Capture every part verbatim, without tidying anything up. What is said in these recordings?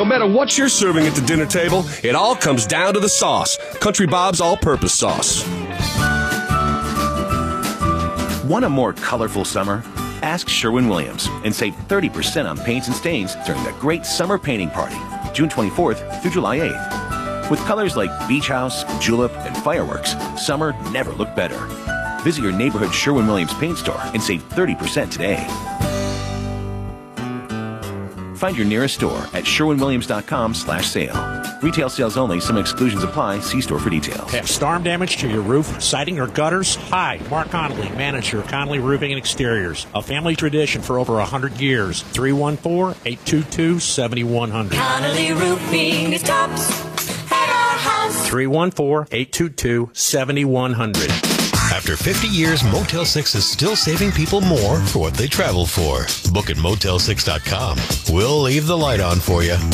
No matter what you're serving at the dinner table, it all comes down to the sauce. Country Bob's all-purpose sauce. Want a more colorful summer? Ask Sherwin-Williams and save thirty percent on paints and stains during the Great Summer Painting Party, June twenty-fourth through July eighth. With colors like Beach House, Julep, and Fireworks, summer never looked better. Visit your neighborhood Sherwin-Williams paint store and save thirty percent today. Find your nearest store at sherwin-williams.com slash sale. Retail sales only. Some exclusions apply. See store for details. Have storm damage to your roof, siding, or gutters? Hi, Mark Connolly, manager of Connolly Roofing and Exteriors. A family tradition for over one hundred years. three one four, eight two two, seven one zero zero. Connolly Roofing is tops at our house. three one four, eight two two, seven one zero zero. After fifty years, Motel six is still saving people more for what they travel for. Book at motel six dot com. We'll leave the light on for you.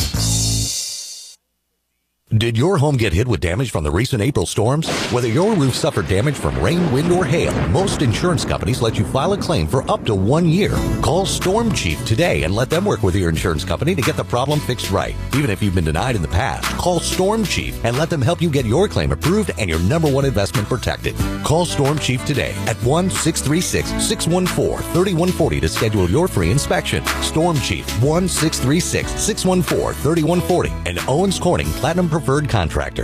Did your home get hit with damage from the recent April storms? Whether your roof suffered damage from rain, wind, or hail, most insurance companies let you file a claim for up to one year. Call Storm Chief today and let them work with your insurance company to get the problem fixed right. Even if you've been denied in the past, call Storm Chief and let them help you get your claim approved and your number one investment protected. Call Storm Chief today at one six three six, six one four, three one four zero to schedule your free inspection. Storm Chief, one six three six, six one four, three one four zero, and Owens Corning Platinum Preferred Contractor.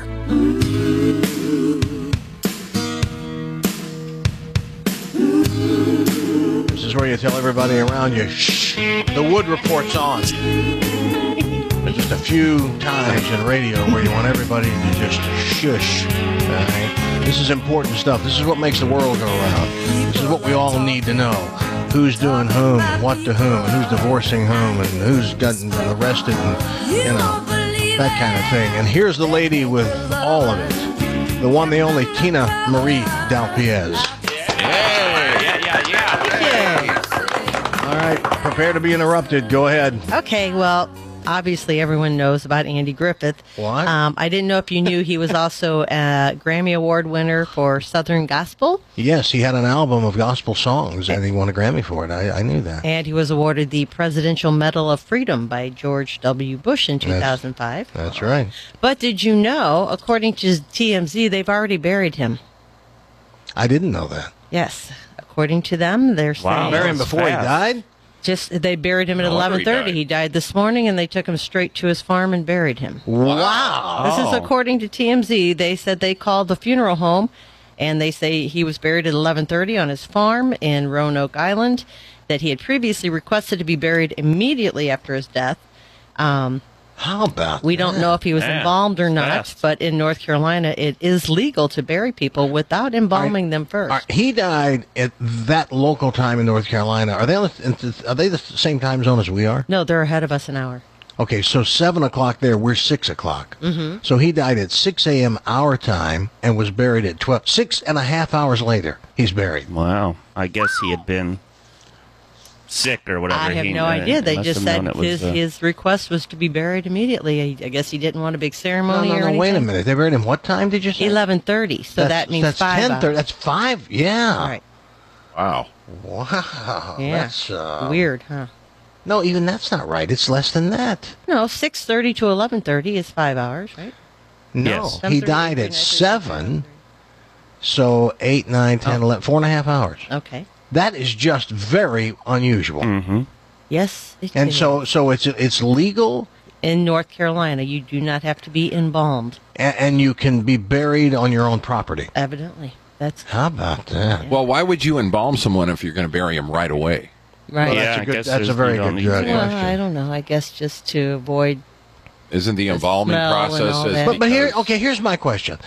This is where you tell everybody around you, shh, the wood report's on. There's just a few times in radio where you want everybody to just shush. Right? This is important stuff. This is what makes the world go around. This is what we all need to know. Who's doing whom, and what to whom, and who's divorcing whom, and who's gotten arrested, and, you know, that kind of thing. And here's the lady with all of it. The one, the only, Tina Marie Dalpiez. Yeah, yeah, yeah, yeah. All right, prepare to be interrupted. Go ahead. Okay, well, obviously everyone knows about Andy Griffith. What? Um, I didn't know if you knew he was also a Grammy Award winner for Southern Gospel. Yes, he had an album of gospel songs, and he won a Grammy for it. I, I knew that. And he was awarded the Presidential Medal of Freedom by George W. Bush in two thousand five. That's, that's right. But did you know, according to T M Z, they've already buried him? I didn't know that. Yes. According to them, they're saying... Wow, buried him before fast. he died? Just they buried him at No eleven thirty. he He, died this morning, and they took him straight to his farm and buried him. Wow! This is according to T M Z. They said they called the funeral home, and they say he was buried at eleven thirty on his farm in Roanoke Island. That he had previously requested to be buried immediately after his death. Um, How about we don't know if he was Man, embalmed or not, fast. but in North Carolina, it is legal to bury people without embalming them first. Are- he died at that local time in North Carolina. Are they on the, are they the same time zone as we are? No, they're ahead of us an hour. Okay, so seven o'clock there, we're six o'clock. Mm-hmm. So he died at six a.m. our time and was buried at twelve. Six and a half hours later, he's buried. Wow. I guess he had been sick or whatever. I have he, no uh, idea. They must just have said known it was, his uh, his request was to be buried immediately. I, I guess he didn't want a big No, ceremony no, or no, anything. wait a minute. They buried him what time did you say? eleven thirty. So That's- that means that's five ten thirty. hours. That's five. Yeah. All right. Wow. Wow. Yeah. That's uh, Weird, huh? No, even that's not right. It's less than that. No, six thirty to eleven thirty is five hours, right? No, Yes. he died at seven. So eight, nine, ten, eleven, four and a half hours. Okay. That is just very unusual. Mm-hmm. Yes. It And is. so, so it's it's legal, in North Carolina, you do not have to be embalmed. and, and you can be buried on your own property. Evidently, that's How about that? Well, why would you embalm someone if you're going to bury him right away? right. Well, that's a good- that's a very good uh, Well, question. I don't know. I guess just to avoid. Isn't the embalming smell and process? all is that. But but here, because- okay, here's my question: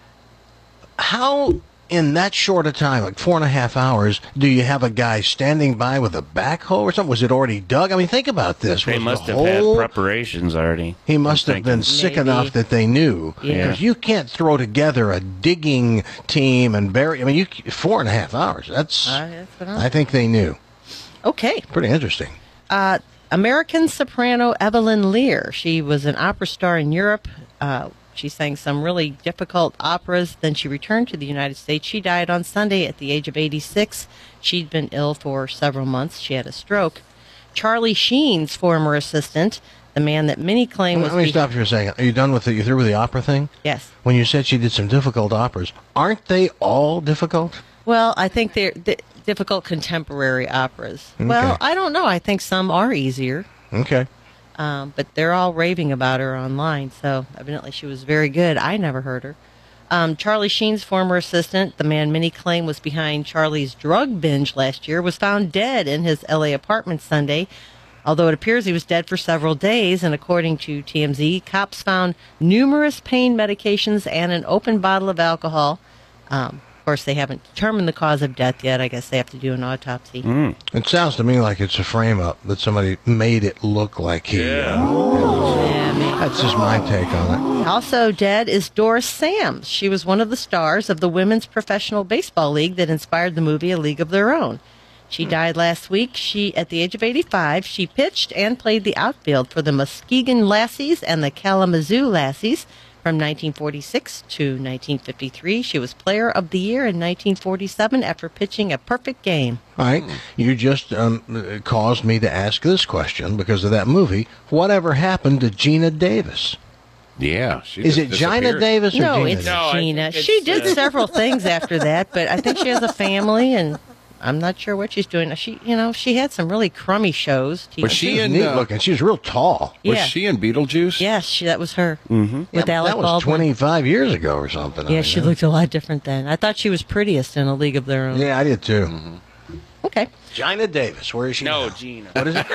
how, in that short a time, like four and a half hours, do you have a guy standing by with a backhoe or something? Was it already dug? I mean, think about this. They Was must the have had whole- preparations already. He must I'm have been thinking. sick Maybe. enough that they knew. Yeah. Because you can't throw together a digging team and bury. I mean, you four and a half hours. That's. Uh, that's what I'm- I think they knew. Okay. Pretty interesting. Uh, American soprano Evelyn Lear. She was an opera star in Europe. Uh, she sang some really difficult operas. Then she returned to the United States. She died on Sunday at the age of eighty-six. She'd been ill for several months. She had a stroke. Charlie Sheen's former assistant, The man that many claim was... Let me be- stop you for a second. Are you done with the, you through with the opera thing? Yes. When you said she did some difficult operas, aren't they all difficult? Well, I think they're th- difficult contemporary operas. Okay. Well, I don't know. I think some are easier. Okay. Um, but they're all raving about her online, so evidently she was very good. I never heard her. Um, Charlie Sheen's former assistant, the man many claim was behind Charlie's drug binge last year, was found dead in his L A apartment Sunday, although it appears he was dead for several days. And according to T M Z, cops found numerous pain medications and an open bottle of alcohol. Um, Of course, they haven't determined the cause of death yet. I guess they have to do an autopsy. Mm. It sounds to me like it's a frame-up, that somebody made it look like he... Yeah. Uh, Yeah, maybe. That's just my take on it. Also dead is Doris Sams. She was one of the stars of the Women's Professional Baseball League that inspired the movie A League of Their Own. She died last week. She, at the age of eighty-five, she pitched and played the outfield for the Muskegon Lassies and the Kalamazoo Lassies. From nineteen forty-six to nineteen fifty-three, she was Player of the Year in nineteen forty-seven after pitching a perfect game. All right, you just um, caused me to ask this question because of that movie. Whatever happened to Gina Davis? Yeah. She Is just it Gina disappeared. Davis or No, Gina it's Davis? No, I Gina. think it's, She did uh, several things after that, but I think she has a family, and I'm not sure what she's doing. She, you know, she had some really crummy shows. Was She she was in? neat Uh, looking. She was real tall. was Yeah. she in Beetlejuice? Yes, she, that was her. Mm-hmm. With Yeah, Alec that was Baldwin. twenty-five years ago or something. I Yeah, mean, she that- looked a lot different then. I thought she was prettiest in A League of Their Own. Yeah, I did too. Okay. Gina Davis, where is she No, now? Gina. What is it?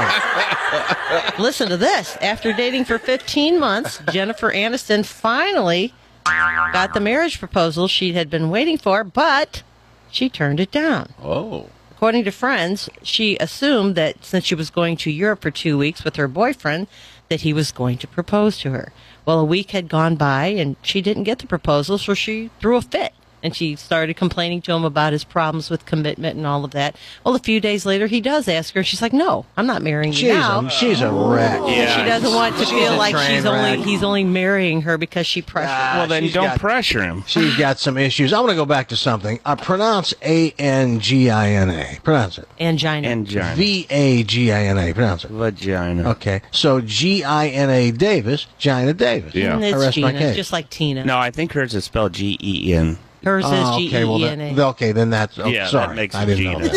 Listen to this. After dating for fifteen months, Jennifer Aniston finally got the marriage proposal she had been waiting for, but she turned it down. Oh. According to friends, she assumed that since she was going to Europe for two weeks with her boyfriend, that he was going to propose to her. Well, a week had gone by, and she didn't get the proposal, so she threw a fit. And she started complaining to him about his problems with commitment and all of that. Well, a few days later, he does ask her, and she's like, no, I'm not marrying you She's now. a, she's a wreck. And she doesn't want to She's feel a like train she's only wreck. he's only marrying her because she pressured him. Well, then she's don't got- pressure him. She's got some issues. I want to go back to something. Uh, pronounce A N G I N A. Pronounce it. Angina. Angina. V A G I N A. Pronounce it. Vagina. Okay. So G I N A Davis, Gina Davis. Yeah. And I it's rest my Gina, case. just like Tina. No, I think hers is spelled G E N. Hers Oh, is G okay, well, E E N A. then, okay, then that's oh, Yeah, that sorry. makes I it didn't know Gina.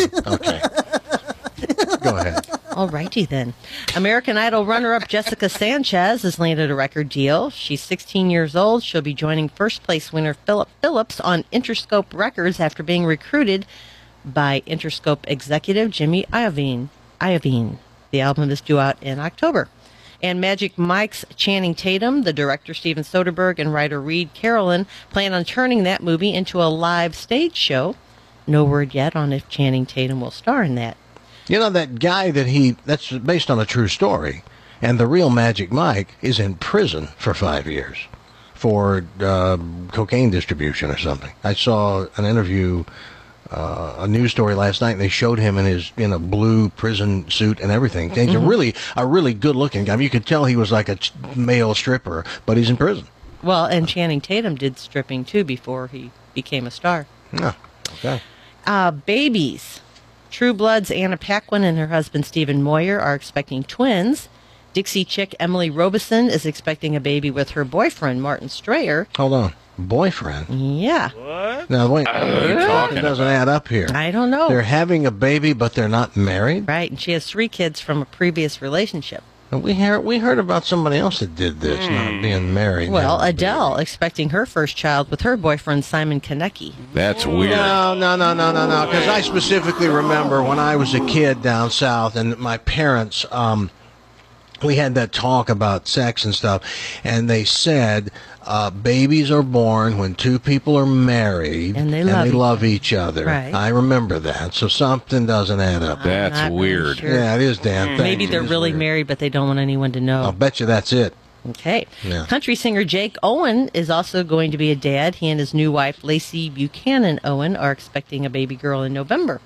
that. Okay. Go ahead. All righty then. American Idol runner-up Jessica Sanchez has landed a record deal. She's sixteen years old. She'll be joining first-place winner Philip Phillips on Interscope Records after being recruited by Interscope executive Jimmy Iovine. Iovine. The album is due out in October. And Magic Mike's Channing Tatum, the director Steven Soderbergh, and writer Reed Carolyn plan on turning that movie into a live stage show. No word yet on if Channing Tatum will star in that. You know, that guy that he, that's based on a true story, and the real Magic Mike is in prison for five years for uh, cocaine distribution or something. I saw an interview, uh, a news story last night, and they showed him in his, in a blue prison suit and everything. He's a really, a really good-looking guy. I mean, you could tell he was like a ch- male stripper, but he's in prison. Well, and Channing Tatum did stripping, too, before he became a star. Yeah, okay. Uh, babies. True Blood's Anna Paquin and her husband Stephen Moyer are expecting twins. Dixie chick Emily Robeson is expecting a baby with her boyfriend Martin Strayer. Hold on. Boyfriend? Yeah. What? Now, wait. What are you talking It doesn't about? add up here. I don't know. They're having a baby, but they're not married? Right, and she has three kids from a previous relationship. We heard, we heard about somebody else that did this, not being married. Well, Never Adele expecting her first child with her boyfriend Simon Konecki. That's weird. No, no, no, no, no, no. Because I specifically remember when I was a kid down south, and my parents, um, we had that talk about sex and stuff, and they said uh, babies are born when two people are married And they love each love each other. Right. I remember that. So something doesn't add up. That's not really weird. sure. Yeah, it is, Dan. Thank Maybe you. they're It is really weird. married, but they don't want anyone to know. I'll bet you that's it. Okay. Yeah. Country singer Jake Owen is also going to be a dad. He and his new wife, Lacey Buchanan Owen, are expecting a baby girl in November.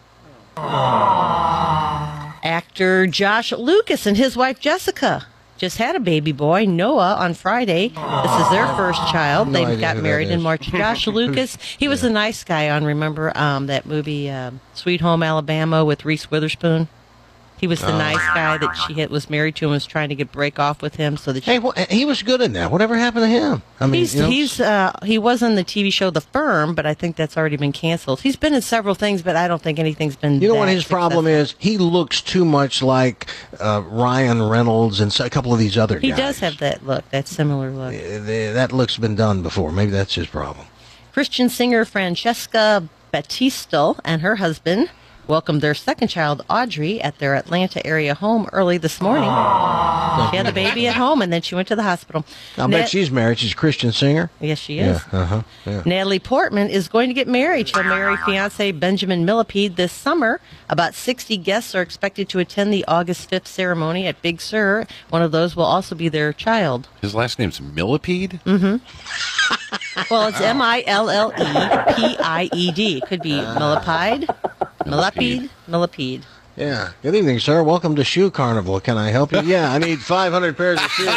Actor Josh Lucas and his wife, Jessica, just had a baby boy, Noah, on Friday. This is their first child. No they idea got who that married in is. March. Josh Lucas, he was a nice guy on, remember um, that movie, um, Sweet Home Alabama, with Reese Witherspoon? He was the nice guy that she had, was married to and was trying to get break off with him so that she... Hey, well, he was good in that. Whatever happened to him? I mean, he's you know, he's uh, he was on the T V show The Firm, but I think that's already been canceled. He's been in several things, but I don't think anything's been. You know that what his problem is? He looks too much like uh, Ryan Reynolds and a couple of these other He guys. does have that look, that similar look. Uh, that look's been done before. Maybe that's his problem. Christian singer Francesca Battisto and her husband welcomed their second child, Audrey, at their Atlanta area home early this morning. She had the baby at home, and then she went to the hospital. I'll Nat- bet she's married. She's a Christian singer. Yes, she is. Yeah, uh-huh. Yeah. Natalie Portman is going to get married. She'll marry fiancé Benjamin Millipede this summer. About sixty guests are expected to attend the August fifth ceremony at Big Sur. One of those will also be their child. His last name's Millipede? Mm-hmm. Well, it's M I L L E P I E D. It could be Millipede, Millipede, Millipede. Yeah. Good evening, sir. Welcome to Shoe Carnival. Can I help you? Yeah, I need five hundred pairs of shoes.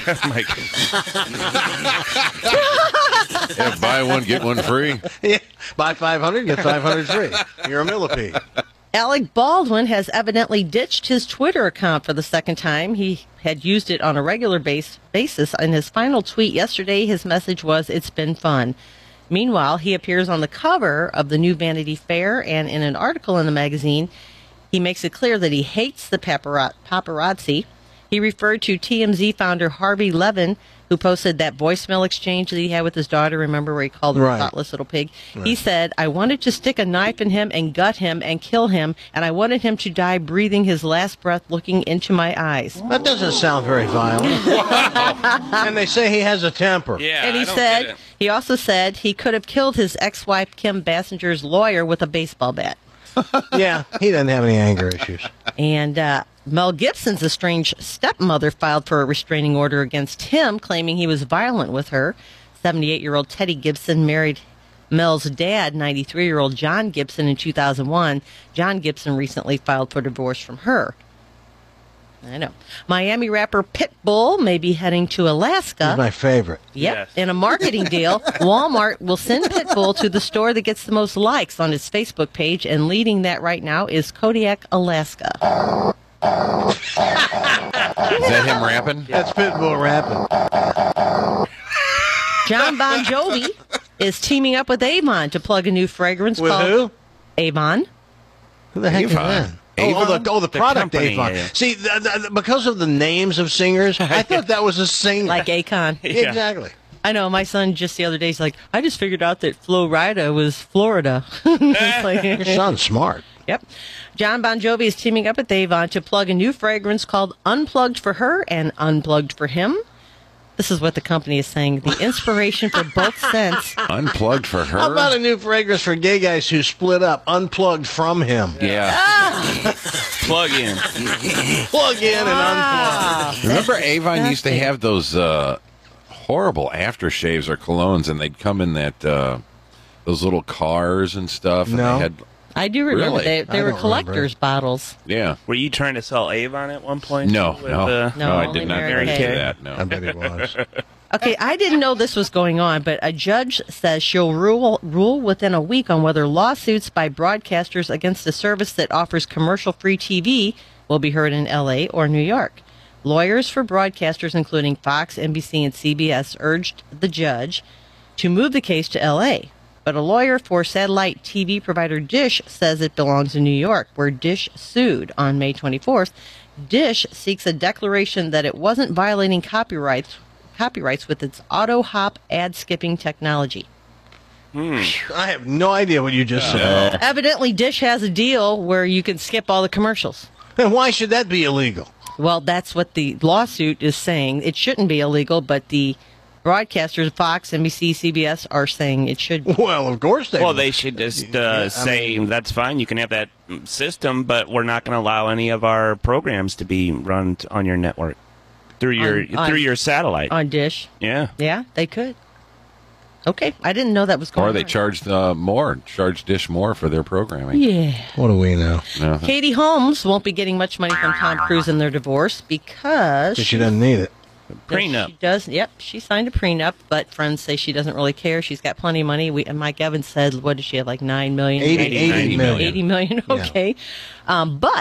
Yeah, buy one, get one free. Yeah. Buy five hundred, get five hundred free. You're a millipede. Alec Baldwin has evidently ditched his Twitter account for the second time. He had used it on a regular base, basis. In his final tweet yesterday, his message was, "It's been fun." Meanwhile, he appears on the cover of the new Vanity Fair, and in an article in the magazine, he makes it clear that he hates the papara- paparazzi. He referred to T M Z founder Harvey Levin, who posted that voicemail exchange that he had with his daughter. Remember where he called her Right. a thoughtless little pig? Right. He said, "I wanted to stick a knife in him and gut him and kill him, and I wanted him to die breathing his last breath looking into my eyes." That doesn't sound very violent. And they say he has a temper. Yeah, And he I don't said, get it. he also said he could have killed his ex-wife Kim Bassinger's lawyer with a baseball bat. Yeah, he doesn't have any anger issues. And uh, Mel Gibson's estranged stepmother filed for a restraining order against him, claiming he was violent with her. seventy-eight-year-old Teddy Gibson married Mel's dad, ninety-three-year-old John Gibson, in two thousand one. John Gibson recently filed for divorce from her. I know. Miami rapper Pitbull may be heading to Alaska. He's my favorite. Yep. Yes. In a marketing deal, Walmart will send Pitbull to the store that gets the most likes on its Facebook page, and leading that right now is Kodiak, Alaska. Is that him rapping? That's Pitbull rapping. John Bon Jovi is teaming up with Avon to plug a new fragrance With called who? Avon. Who the heck Avon. is that? Oh, oh, Avon? the, oh, the The product company, Avon. yeah. See, th- th- because of the names of singers, I thought that was a singer. Like Akon. Yeah. Exactly. I know, my son just the other day, he's like, I just figured out that Flo Rida was Florida. It's like- Your son's smart. Yep. John Bon Jovi is teaming up with Avon to plug a new fragrance called Unplugged for her and Unplugged for him. This is what the company is saying. The inspiration for both scents. Unplugged for her? How about a new fragrance for gay guys who split up, unplugged from him? Yeah. Plug in. Plug in and Ah. unplug. Remember Avon That's used to it. have those uh, horrible aftershaves or colognes, and they'd come in that uh, those little cars and stuff. And No. They had, I do remember Really? they, I they were don't remember collector's bottles. yeah. Were you trying to sell Avon at one point? No, with, no, uh, no, No, I only did not Mary agree Kay. to that. I No. bet he was. Okay, I didn't know this was going on, but a judge says she'll rule rule within a week on whether lawsuits by broadcasters against a service that offers commercial-free T V will be heard in L A or New York. Lawyers for broadcasters, including Fox, N B C, and C B S, urged the judge to move the case to L A. But a lawyer for satellite T V provider Dish says it belongs in New York, where Dish sued on May twenty-fourth. Dish seeks a declaration that it wasn't violating copyrights copyrights with its auto hop ad skipping technology. I have no idea what you just said. Evidently, Dish has a deal where you can skip all the commercials. And why should that be illegal? Well, that's what the lawsuit is saying. It shouldn't be illegal, but the broadcasters, Fox, N B C, C B S, are saying it should be. Well, of course they Well, would. they should just Yeah, I uh, say mean- that's fine. You can have that system, but we're not going to allow any of our programs to be run t- on your network through your On- on- through your satellite. On Dish. yeah. Yeah, they could. Okay, I didn't know that was going Or on. they charged uh, more, charged Dish more for their programming. Yeah. What do we know? No. Katie Holmes won't be getting much money from Tom Cruise in their divorce because Because she doesn't need it. Prenup. She does. Yep, she signed a prenup, but friends say she doesn't really care. She's got plenty of money. We and Mike Evans said, what does she have, like nine million? eighty, eighty million. eighty million. Yeah. Okay, um, but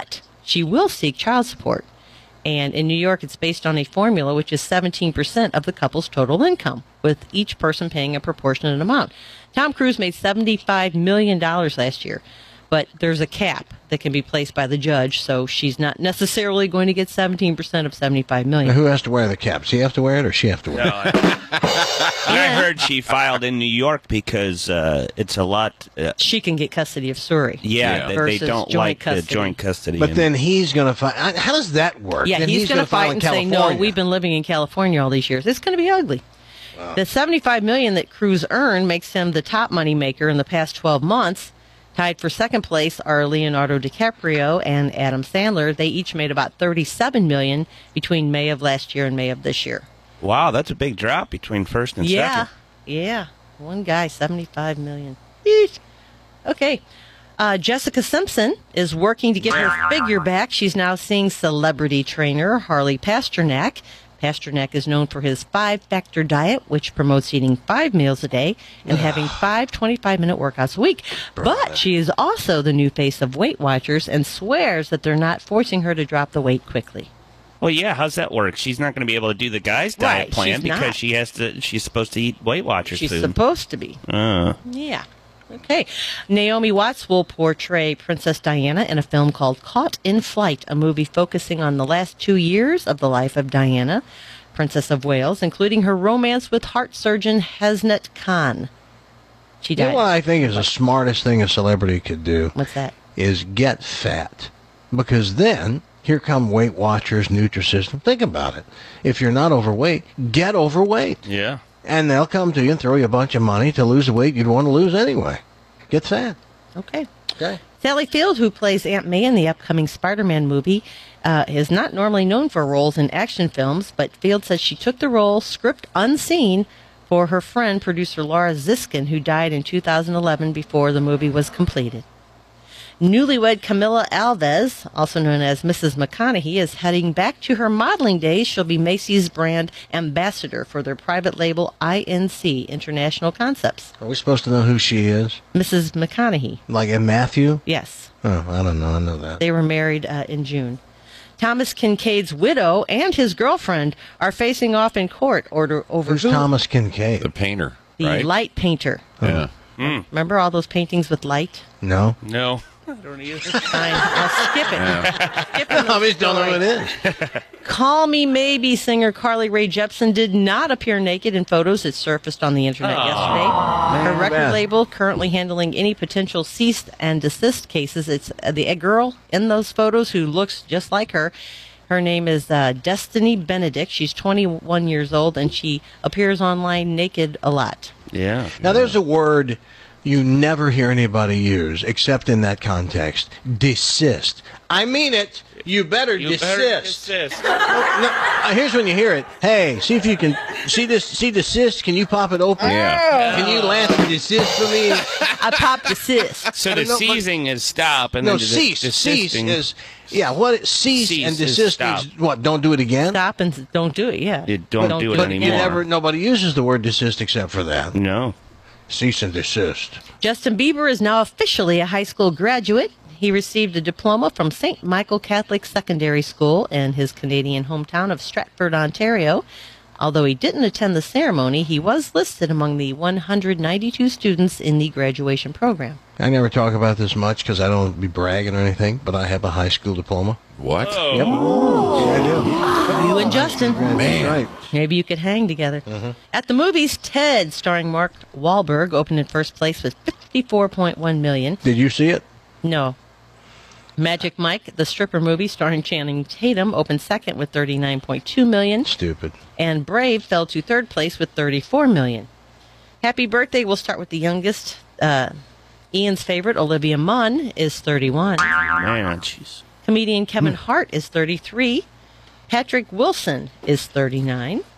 she will seek child support. And in New York, it's based on a formula which is seventeen percent of the couple's total income, with each person paying a proportionate amount. Tom Cruise made seventy-five million dollars last year, but there's a cap that can be placed by the judge, so she's not necessarily going to get seventeen percent of seventy-five million Now, dollars. who has to wear the cap? Does he have to wear it or she have to wear No, it? I, I heard she filed in New York because uh, it's a lot. Uh, She can get custody of Surrey. yeah, that they versus don't joint like custody. the joint custody. But and- then he's going to fight. How does that work? Yeah, Then he's, going gonna to fight file and in say, no, California. we've been living in California all these years. It's going to be ugly. The seventy-five million dollars that Cruz earned makes him the top money maker in the past twelve months. Tied for second place are Leonardo DiCaprio and Adam Sandler. They each made about thirty-seven million dollars between May of last year and May of this year. wow, that's a big drop between first and Yeah, second. yeah. One guy, seventy-five million dollars. Yeesh. Okay. Uh, Jessica Simpson is working to get her figure back. She's now seeing celebrity trainer Harley Pasternak. Pasternak is known for his five-factor diet, which promotes eating five meals a day and having five twenty-five-minute workouts a week. But she is also the new face of Weight Watchers and swears that they're not forcing her to drop the weight quickly. Well, yeah, how's that work? She's not going to be able to do the guy's diet Right, plan she's because not. she has to. She's supposed to eat Weight Watchers She's food. supposed to be. Uh. Yeah. Okay. Naomi Watts will portray Princess Diana in a film called Caught in Flight, a movie focusing on the last two years of the life of Diana, Princess of Wales, including her romance with heart surgeon Hesnet Khan. She You died. know what I think is the smartest thing a celebrity could do? What's that? Is get fat. Because then, here come Weight Watchers, Nutrisystem. Think about it. If you're not overweight, get overweight. Yeah. And they'll come to you and throw you a bunch of money to lose the weight you'd want to lose anyway. Get fat. Okay. Okay. Sally Field, who plays Aunt May in the upcoming Spider-Man movie, uh, is not normally known for roles in action films, but Field says she took the role, script unseen, for her friend, producer Laura Ziskin, who died in two thousand eleven before the movie was completed. Newlywed Camila Alves, also known as Missus McConaughey, is heading back to her modeling days. She'll be Macy's brand ambassador for their private label I N C, International Concepts. Are we supposed to know who she is? Missus McConaughey. Like a Matthew? Yes. Oh, I don't know. I know that. They were married uh, in June. Thomas Kincaid's widow and his girlfriend are facing off in court order over Who's who- Thomas Kincaid? The painter, the right? light painter. Yeah. Remember all those paintings with light? No. No. Fine, I'll skip it. Yeah. Skip it. I just don't know who it is. Call Me Maybe singer Carly Rae Jepsen did not appear naked in photos that surfaced on the internet yesterday. Her record bad. label currently handling any potential cease and desist cases. It's uh, the girl in those photos who looks just like her. Her name is uh, Destiny Benedict. She's twenty-one years old, and she appears online naked a lot. Yeah. Now, there's a word you never hear anybody use, except in that context. Desist. I mean it. You better You desist. better desist. No, uh, here's when you hear it. Hey, see if you can see this. See desist. Can you pop it open? Yeah. Can you Lance desist for me? I popped desist. So I the don't know, but- seizing is stop, and No, then the cease. Cease desisting- is yeah. What cease, Cease and is desist stop. is what? Don't do it again. Stop and don't do it. Yeah. You don't do it But anymore. you never. Nobody uses the word desist except for that. No. Cease and desist. Justin Bieber is now officially a high school graduate. He received a diploma from Saint Michael Catholic Secondary School in his Canadian hometown of Stratford, Ontario. Although he didn't attend the ceremony, he was listed among the one hundred ninety-two students in the graduation program. I never talk about this much because I don't be bragging or anything, but I have a high school diploma. What? Yep. I do. You and Justin. That's right. Maybe you could hang together. At the movies, Ted, starring Mark Wahlberg, opened in first place with fifty-four point one million dollars. Did you see it? No. Magic Mike, the stripper movie starring Channing Tatum, opened second with thirty-nine point two million dollars. Stupid. And Brave fell to third place with thirty-four million dollars. Happy birthday. We'll start with the youngest. Uh, Ian's favorite, Olivia Munn, is thirty-one. Man, jeez. Comedian Kevin Hart is thirty-three. Patrick Wilson is thirty-nine.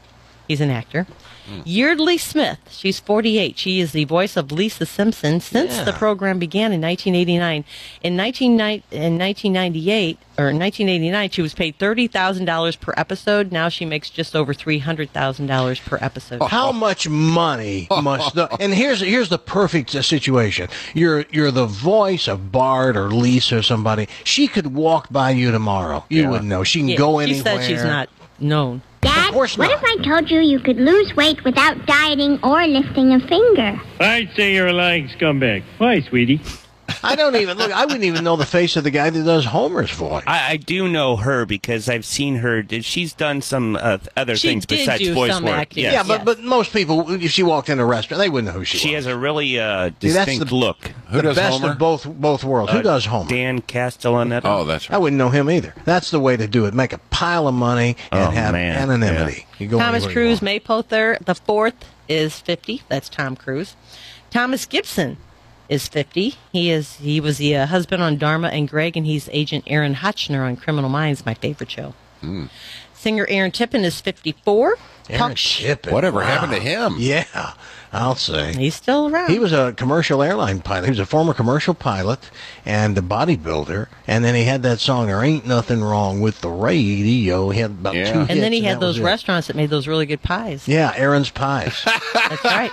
He's an actor. Yeardley Smith, she's forty-eight. She is the voice of Lisa Simpson since Yeah. the program began in nineteen eighty-nine. In, nineteen ninety-eight, or nineteen eighty-nine, she was paid thirty thousand dollars per episode. Now she makes just over three hundred thousand dollars per episode. How much money must the, and here's here's the perfect uh, situation. You're you're the voice of Bart or Lisa or somebody. She could walk by you tomorrow. You Yeah. wouldn't know. She can Yeah, go she anywhere. said she's not known. Dad, Of course what not. if I told you you could lose weight without dieting or lifting a finger? I'd say you're a lying scumbag. Why, sweetie? I don't even look. I wouldn't even know the face of the guy that does Homer's voice. I, I do know her because I've seen her. She's done some uh, other She things did besides do voice some work. acting. Yes. Yeah, but Yes. but most people, if she walked in a restaurant, they wouldn't know who she, She was. has a really uh, See, that's distinct the- look. Who the does best Homer? of both both worlds. Who Uh, does Homer? Dan Castellaneta. Oh, that's I right. wouldn't know him either. That's the way to do it. Make a pile of money and Oh, have man. anonymity. You go Thomas anywhere you Cruise want. May Pother the fourth is fifty. That's Tom Cruise. Thomas Gibson is fifty. He is he was the uh, husband on Dharma and Greg, and he's Agent Aaron Hotchner on Criminal Minds, my favorite show. Singer Aaron Tippin is fifty-four. Aaron Talk sh- Tippin. Whatever Wow. happened to him? Yeah, I'll say. He's still around. He was a commercial airline pilot. He was a former commercial pilot and a bodybuilder. And then he had that song, There Ain't Nothing Wrong with the Radio. He had about Yeah. two And hits. and then he had that was those it. restaurants that made those really good pies. Yeah, Aaron's Pies. That's right.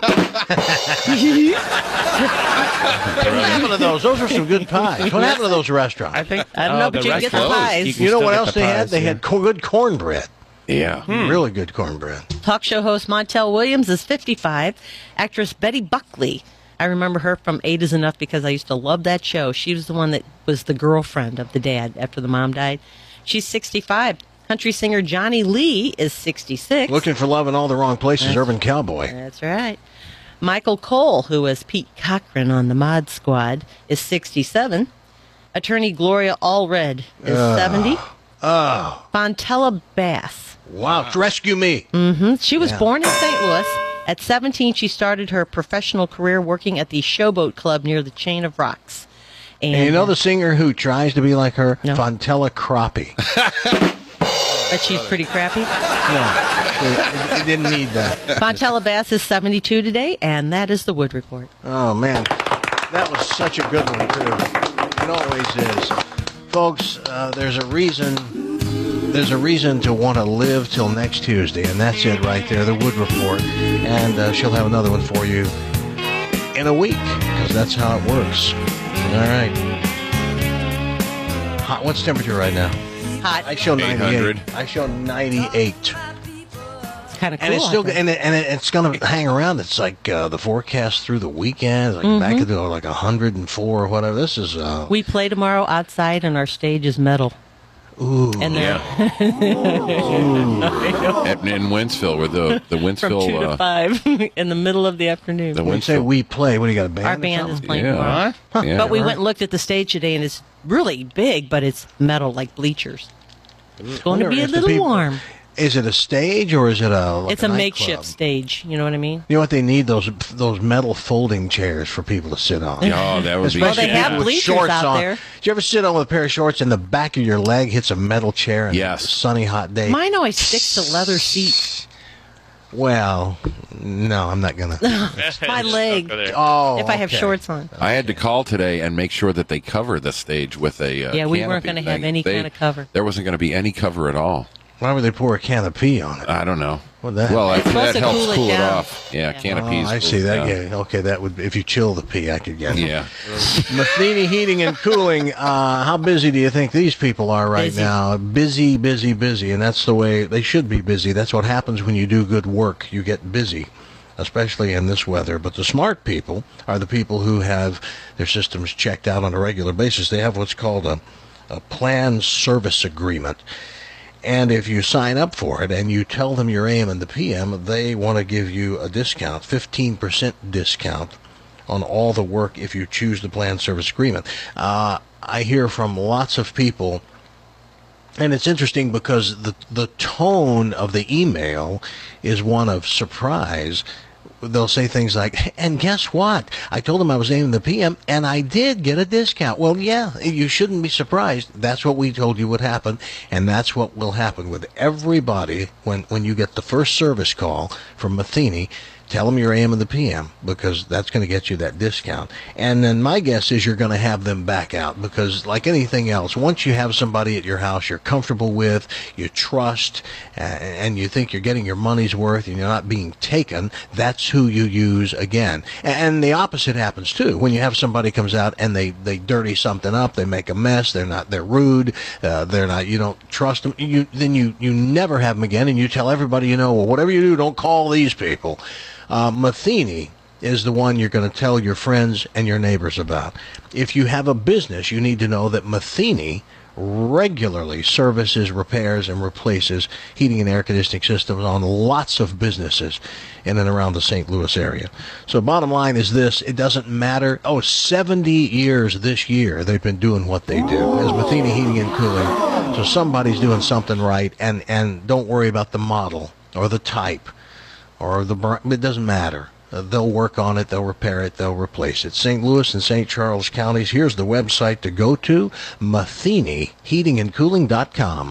What happened to those? Those were some good pies. What happened to those restaurants? I think. I don't know, oh, but the you can get the restaurant- pies. can You know still what get else the they had? pies, They yeah. had co- good cornbread. Yeah. Really good cornbread. Talk show host Montel Williams is fifty-five. Actress Betty Buckley. I remember her from Eight is Enough because I used to love that show. She was the one that was the girlfriend of the dad after the mom died. She's sixty-five. Country singer Johnny Lee is sixty-six. Looking for love in all the wrong places, Urban Cowboy. That's right. Michael Cole, who was Pete Cochran on the Mod Squad, is sixty-seven. Attorney Gloria Allred is seventy. Oh, Fontella Bass. wow. Rescue me. hmm She was Yeah. born in Saint Louis. At seventeen, she started her professional career working at the Showboat Club near the Chain of Rocks. And, And you know the singer who tries to be like her? No. Fontella Crappie. but she's pretty crappy. No, it, it didn't need that. Fontella Bass is seventy-two today, and that is the Wood Report. Oh, man. That was such a good one, too. It always is. Folks, uh, there's a reason... There's a reason to want to live till next Tuesday, and that's it right there, the Wood Report. And uh, she'll have another one for you in a week, because that's how it works. All right. Hot. What's the temperature right now? Hot. I show eight ninety-eight. hundred. I show ninety-eight. It's kind of cool. And it's out still there. and, it, and it, it's going to hang around. It's like uh, the forecast through the weekend, like Mm-hmm. back to like one hundred four or whatever. This is uh, We play tomorrow outside, and our stage is metal. ooh. And then At, in Wentzville, where the the from Wentzville, two to uh, five in the middle of the afternoon. the when you say Wentzville, we play, what do you got, a band? Our or band is something? playing yeah, tomorrow. yeah. But we went and looked at the stage today, and it's really big, but it's metal, like bleachers. It's going to Wonder be a if the little people- warm. Is it a stage or is it a? Like It's a nightclub? makeshift stage. You know what I mean? You know what they need? Those those metal folding chairs for people to sit on. Oh, that would be. Well, they Especially have people with bleachers shorts out on. there. Did you ever sit on with a pair of shorts and the back of your leg hits a metal chair? On Yes. a sunny hot day. Mine always sticks to leather seats. Well, no, I'm not gonna. My leg. Oh, If I have okay. shorts on. I had to call today and make sure that they cover the stage with a. Uh, Yeah, we weren't canopy gonna have thing. any They- kind of cover. There wasn't going to be any cover at all. Why would they pour a can of pee on it? I don't know. What the heck? Well, I, It's supposed that to helps cool it cool it, down. off. Yeah, Yeah. canopies. Oh, I see that. Yeah. Okay, that would if you chill the pee, I could get it. Yeah. Matheny Heating and Cooling. Uh, how busy do you think these people are right Busy. now? Busy, busy, busy, and that's the way they should be busy. That's what happens when you do good work. You get busy, especially in this weather. But the smart people are the people who have their systems checked out on a regular basis. They have what's called a, a planned service agreement. And if you sign up for it and you tell them your A M and the P M, they want to give you a discount, fifteen percent discount on all the work if you choose the planned service agreement. Uh, I hear from lots of people, and it's interesting because the the tone of the email is one of surprise. they'll say things like, and guess what? I told them I was aiming the P M, and I did get a discount. Well, yeah, you shouldn't be surprised. That's what we told you would happen, and that's what will happen with everybody when, when you get the first service call from Matheny. Tell them you're A M and the P M, because that's going to get you that discount. And then my guess is you're going to have them back out, because like anything else, once you have somebody at your house you're comfortable with, you trust, uh, and you think you're getting your money's worth and you're not being taken, that's who you use again. And the opposite happens too. When you have somebody comes out and they, they dirty something up, they make a mess, they're not, they're rude, uh, they're not, you don't trust them, you, then you, you never have them again, and you tell everybody you know, well, whatever you do, don't call these people. Uh, Matheny is the one you're going to tell your friends and your neighbors about. If you have a business, you need to know that Matheny regularly services, repairs, and replaces heating and air conditioning systems on lots of businesses in and around the Saint Louis area. So bottom line is this, it doesn't matter. Oh, seventy years this year they've been doing what they do as Matheny Heating and Cooling. So somebody's doing something right, and, and don't worry about the model or the type. Or the it doesn't matter. Uh, they'll work on it. They'll repair it. They'll replace it. Saint Louis and Saint Charles counties. Here's the website to go to: Matheny Heating and Cooling dot com.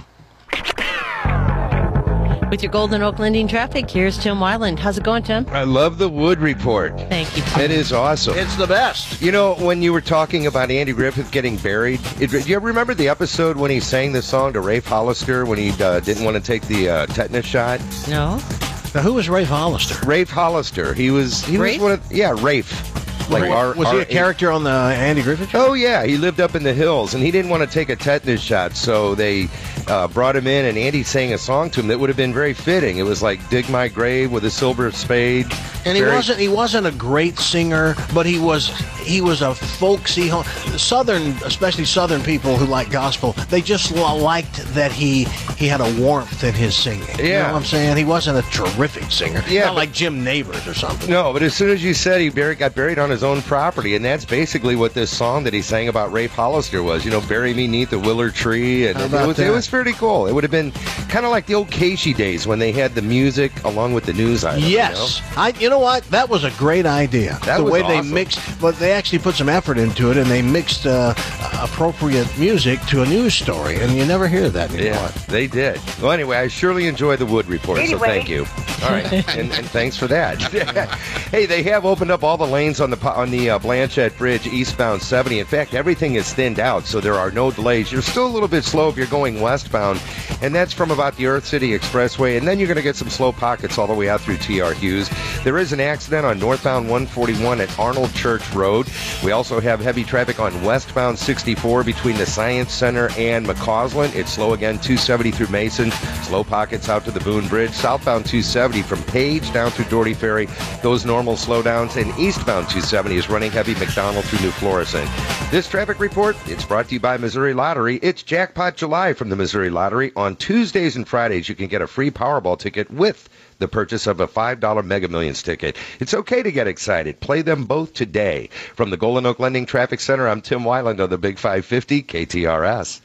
With your Golden Oak Lending traffic, here's Tim Weiland. How's it going, Tim? I love the Wood Report. Thank you. It is awesome. It's the best. You know, when you were talking about Andy Griffith getting buried, it, do you remember the episode when he sang the song to Rafe Hollister when he uh, didn't want to take the uh, tetanus shot? No. Now, who was Rafe Hollister? Rafe Hollister. He was. He Rafe? was one of. Yeah, Rafe. Like Rafe. R- was he a R- character on the Andy Griffith show? Oh yeah, he lived up in the hills, and he didn't want to take a tetanus shot, so they uh, brought him in, and Andy sang a song to him that would have been very fitting. It was like "Dig My Grave with a Silver Spade," and he very... wasn't. He wasn't a great singer, but he was. He was a folksy, Southern, especially Southern people who like gospel. They just liked that he he had a warmth in his singing. Yeah. You know what I'm saying? He wasn't a terrific singer. Yeah, not but, like Jim Nabors or something. No, but as soon as you said he buried, got buried on his own property, and that's basically what this song that he sang about Rafe Hollister was. You know, bury me neath the willow tree, and How it, about it was that? it was pretty cool. It would have been kind of like the old Casey days when they had the music along with the news items. Yes, you know? I. You know what? That was a great idea. That the was way awesome. they mixed, but they actually put some effort into it, and they mixed uh, appropriate music to a news story, and you never hear that anymore. Yeah, they did. Well, anyway, I surely enjoy the Wood Report, Anyway. so thank you. All right, and, and thanks for that. Hey, they have opened up all the lanes on the on the uh, Blanchette Bridge eastbound seventy. In fact, everything is thinned out, so there are no delays. You're still a little bit slow if you're going westbound, and that's from about the Earth City Expressway, and then you're going to get some slow pockets all the way out through T R Hughes. There is an accident on northbound one forty-one at Arnold Church Road. We also have heavy traffic on westbound sixty-four between the Science Center and McCausland. It's slow again, two seventy through Mason. Slow pockets out to the Boone Bridge. Southbound two seventy from Page down through Doherty Ferry. Those normal slowdowns. And eastbound two seventy is running heavy McDonald through New Florissant. This traffic report, it's brought to you by Missouri Lottery. It's Jackpot July from the Missouri Lottery. On Tuesdays and Fridays, you can get a free Powerball ticket with the purchase of a five dollar Mega Millions ticket. It's okay to get excited. Play them both today. From the Golden Oak Lending Traffic Center, I'm Tim Weiland on the Big five fifty K T R S.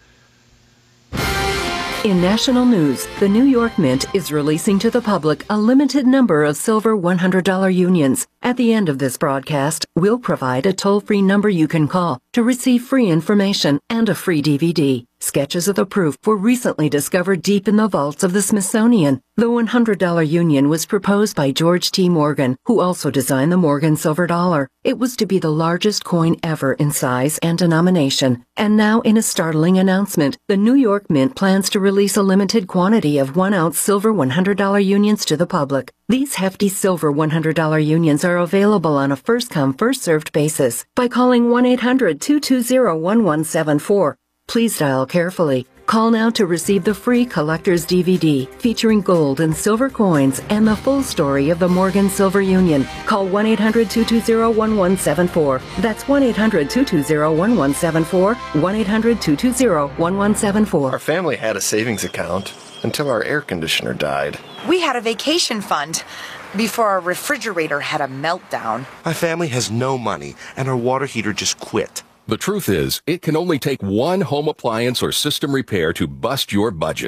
In national news, the New York Mint is releasing to the public a limited number of silver one hundred dollar unions. At the end of this broadcast, we'll provide a toll-free number you can call to receive free information and a free D V D. Sketches of the proof were recently discovered deep in the vaults of the Smithsonian. The one hundred dollar union was proposed by George T. Morgan, who also designed the Morgan silver dollar. It was to be the largest coin ever in size and denomination. And now, in a startling announcement, the New York Mint plans to release a limited quantity of one-ounce silver one hundred dollar unions to the public. These hefty silver one hundred dollar unions are available on a first-come, first-served basis by calling one eight hundred two two zero one one seven four. Please dial carefully. Call now to receive the free collector's D V D featuring gold and silver coins and the full story of the Morgan Silver Union. Call one eight hundred two two zero one one seven four. That's one eight hundred two two zero one one seven four, one eight hundred two two zero one one seven four. Our family had a savings account until our air conditioner died. We had a vacation fund before our refrigerator had a meltdown. My family has no money, and our water heater just quit. The truth is, it can only take one home appliance or system repair to bust your budget.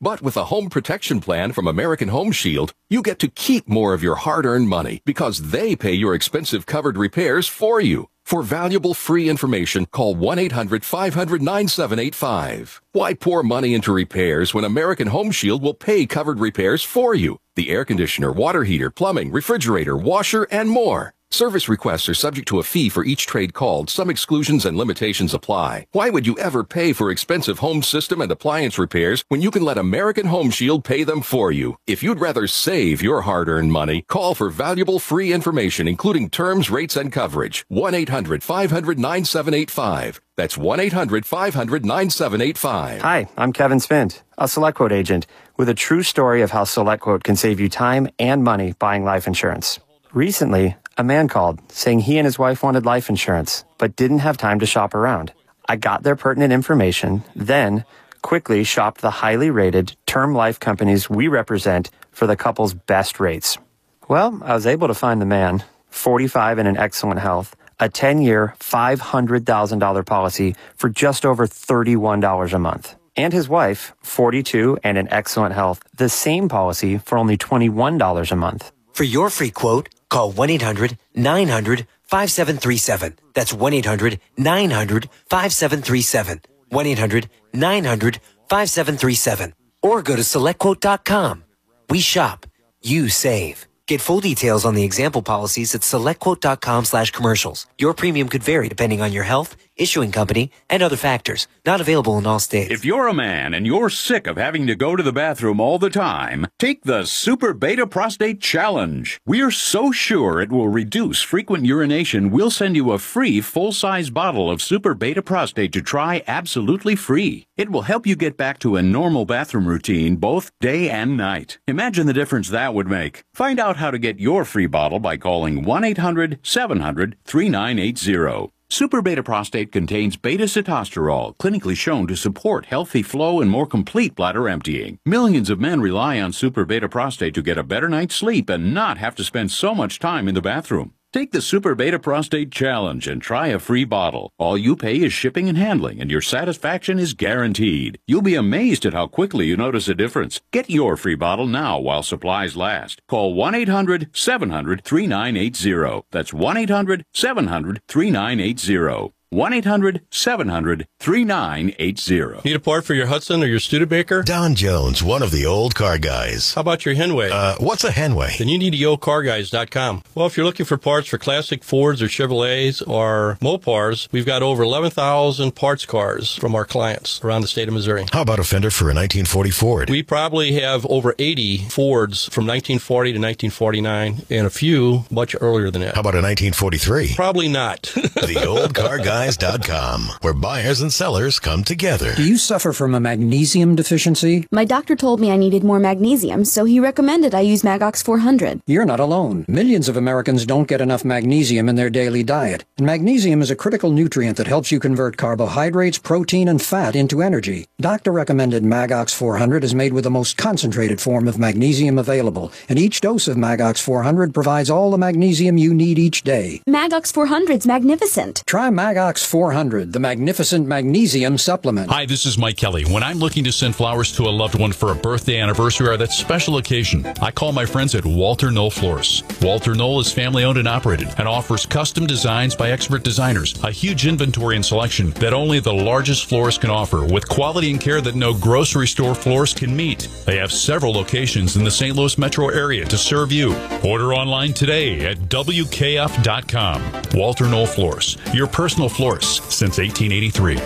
But with a home protection plan from American Home Shield, you get to keep more of your hard-earned money because they pay your expensive covered repairs for you. For valuable free information, call one eight hundred five hundred nine seven eight five. Why pour money into repairs when American Home Shield will pay covered repairs for you? The air conditioner, water heater, plumbing, refrigerator, washer, and more. Service requests are subject to a fee for each trade called. Some exclusions and limitations apply. Why would you ever pay for expensive home system and appliance repairs when you can let American Home Shield pay them for you? If you'd rather save your hard-earned money, call for valuable free information, including terms, rates, and coverage. one eight hundred five hundred nine seven eight five. That's one eight hundred five hundred nine seven eight five. Hi, I'm Kevin Spint, a SelectQuote agent, with a true story of how SelectQuote can save you time and money buying life insurance. Recently, a man called saying he and his wife wanted life insurance, but didn't have time to shop around. I got their pertinent information, then quickly shopped the highly rated term life companies we represent for the couple's best rates. Well, I was able to find the man, forty-five and in excellent health, a ten-year, five hundred thousand dollars policy for just over thirty-one dollars a month. And his wife, forty-two and in excellent health, the same policy for only twenty-one dollars a month. For your free quote, call one eight hundred nine hundred five seven three seven. That's one eight hundred nine hundred five seven three seven. one eight hundred nine hundred five seven three seven. Or go to select quote dot com. We shop. You save. Get full details on the example policies at select quote dot com slash commercials. Your premium could vary depending on your health, issuing company, and other factors. Not available in all states. If you're a man and you're sick of having to go to the bathroom all the time, take the Super Beta Prostate Challenge. We're so sure it will reduce frequent urination, we'll send you a free full-size bottle of Super Beta Prostate to try absolutely free. It will help you get back to a normal bathroom routine both day and night. Imagine the difference that would make. Find out how to get your free bottle by calling one eight hundred seven hundred three nine eight zero. Super Beta Prostate contains beta-sitosterol, clinically shown to support healthy flow and more complete bladder emptying. Millions of men rely on Super Beta Prostate to get a better night's sleep and not have to spend so much time in the bathroom. Take the Super Beta Prostate Challenge and try a free bottle. All you pay is shipping and handling, and your satisfaction is guaranteed. You'll be amazed at how quickly you notice a difference. Get your free bottle now while supplies last. Call one eight hundred seven hundred three nine eight zero. That's one eight hundred seven hundred three nine eight zero. one eight hundred seven hundred three nine eight zero. Need a part for your Hudson or your Studebaker? Don Jones, one of the old car guys. How about your Henway? Uh, what's a Henway? Then you need to yo car guys dot com. Well, if you're looking for parts for classic Fords or Chevrolets or Mopars, we've got over eleven thousand parts cars from our clients around the state of Missouri. How about a fender for a nineteen forty Ford? We probably have over eighty Fords from nineteen forty to nineteen forty-nine and a few much earlier than that. How about a nineteen forty-three? Probably not. the old car guys dot com, where buyers and sellers come together. Do you suffer from a magnesium deficiency? My doctor told me I needed more magnesium, so he recommended I use Magox four hundred. You're not alone. Millions of Americans don't get enough magnesium in their daily diet. And magnesium is a critical nutrient that helps you convert carbohydrates, protein, and fat into energy. Doctor-recommended Magox four hundred is made with the most concentrated form of magnesium available, and each dose of Magox four hundred provides all the magnesium you need each day. Magox four hundred's magnificent. Try Magox four hundred, the magnificent magnesium supplement. Hi, this is Mike Kelly. When I'm looking to send flowers to a loved one for a birthday, anniversary, or that special occasion, I call my friends at Walter Knoll Florists. Walter Knoll is family-owned and operated and offers custom designs by expert designers, a huge inventory and selection that only the largest florist can offer, with quality and care that no grocery store florist can meet. They have several locations in the Saint Louis metro area to serve you. Order online today at W K F dot com. Walter Knoll Florists, your personal florist since eighteen eighty-three.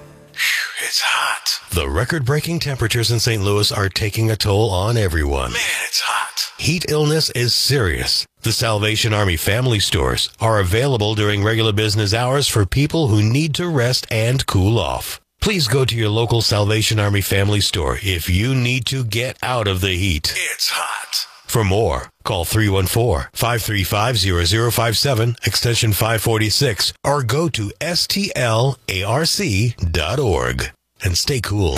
It's hot. The record-breaking temperatures in Saint Louis are taking a toll on everyone. Man, it's hot. Heat illness is serious. The Salvation Army family stores are available during regular business hours for people who need to rest and cool off. Please go to your local Salvation Army family store if you need to get out of the heat. It's hot. For more, call three one four, five three five, zero zero five seven, extension five forty-six, or go to S T L A R C dot org. And stay cool.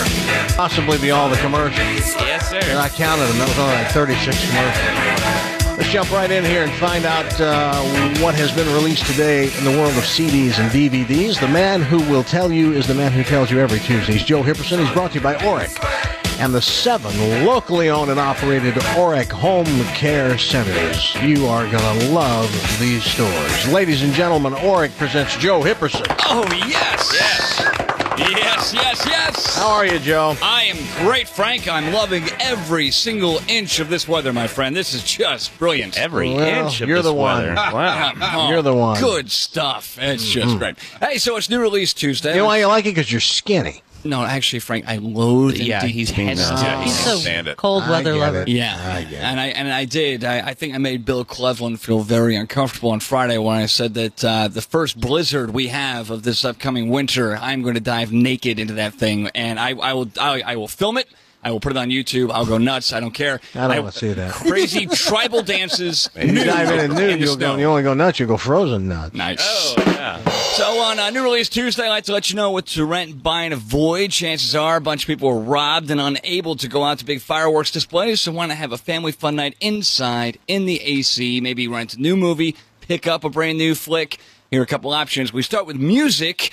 Possibly be all the commercials. Yes, sir. And I counted them. That was only like thirty-six commercials. Let's jump right in here and find out uh, what has been released today in the world of C Ds and D V Ds. The man who will tell you is the man who tells you every Tuesday. He's Joe Hipperson. He's brought to you by Oric and the seven locally owned and operated Oric Home Care Centers. You are going to love these stores. Ladies and gentlemen, Oric presents Joe Hipperson. Oh, yes. Yes. Yes, yes, yes. How are you, Joe? I am great, Frank. I'm loving every single inch of this weather, my friend. This is just brilliant. Every well, inch of you're this the one. weather. Wow. Oh, you're the one. Good stuff. It's just mm-hmm. great. Hey, so it's new release Tuesday. You know why you like it? Because you're skinny. No, actually, Frank, I loathe yeah, and he's detest no. it. He's so stand it. cold weather lover. It. Yeah, I get and it. I and I did. I, I think I made Bill Cleveland feel very uncomfortable on Friday when I said that uh, the first blizzard we have of this upcoming winter, I'm going to dive naked into that thing, and I, I will I, I will film it. I will put it on YouTube. I'll go nuts. I don't care. I don't I, want to see that. Crazy tribal dances. You dive in and nude, in you'll go, you only go nuts, you go frozen nuts. Nice. Oh, yeah. So on uh, new release Tuesday, I'd like to let you know what to rent, buy, and avoid. Chances are a bunch of people were robbed and unable to go out to big fireworks displays, so want to have a family fun night inside in the A C. Maybe rent a new movie, pick up a brand new flick. Here are a couple options. We start with music.